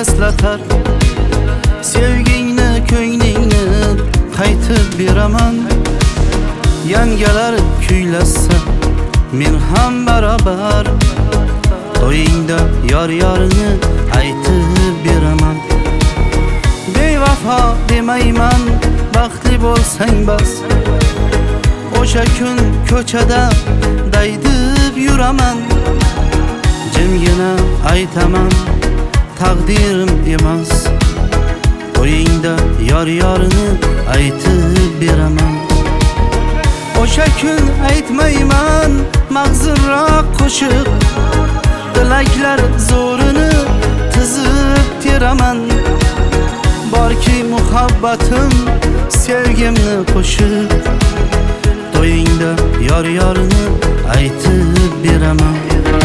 eslatar. Sevgingni ko'nglingni qaytib beraman. Yangalar kuylasa men ham barobar. To'yingda yor-yorini aytib beraman. Bevafo demayman, baxtli bo'lsang bas. O'sha kun ko'chada daydib yuraman. Jimgina aytaman, taqdirim emas. To'yingda yor-yorini aytib beraman. O'sha kun aytmayman, mag'zurroq qo'shiq. Tilaklar zo'rini tizib teraman. Borki muhabbatim, sevgimni qo'shib. To'yingda yor-yorini aytib beraman.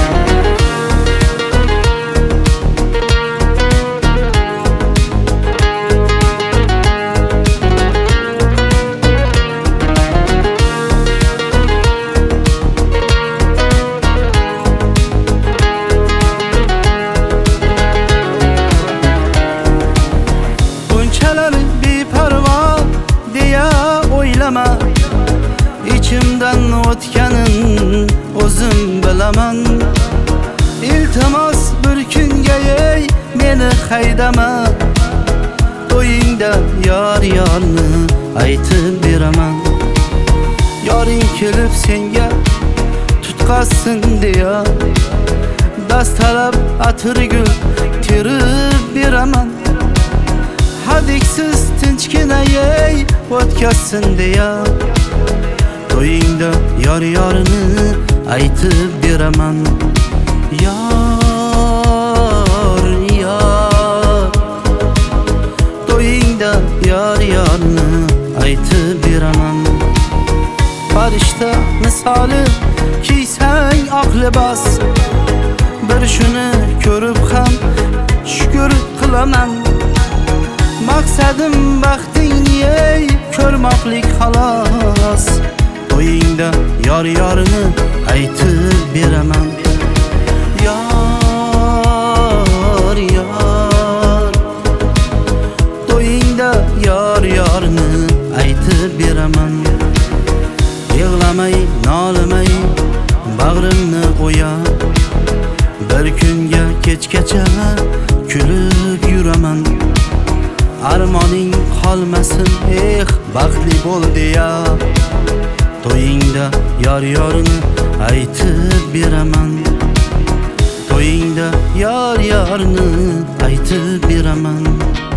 İçimden o'tganin o'zim bilaman. İltimos bir kunga ey meni haydama. To'yingda yor-yorni aytib beraman. Yoring kelib senga tutqazsin deya, dastalab atirgul terib beraman. Hadiksiz tinchgina ey o'tkazsin deya, to'yingda yor-yorini aytib beraman. Yor, yor, to'yingda yor-yorini aytib beraman. Farishta misoli kiysang oq libos, bir shuni ko'rib ham shukr qilaman. Maqsadim baxtingni ey ko'rmoqlik xolos. To'yingda yor-yorini aytib beraman. Yor, yor, to'yingda yor-yorini aytib beraman. Yig'lamay, nolimay, bag'rimni o'ya. Bir kunga kechgacha kulib yuraman. Armoning qolmasin, baxtli bo'l deya, to'yingda yor-yorini aytib beraman. To'yingda yor-yorini aytib beraman.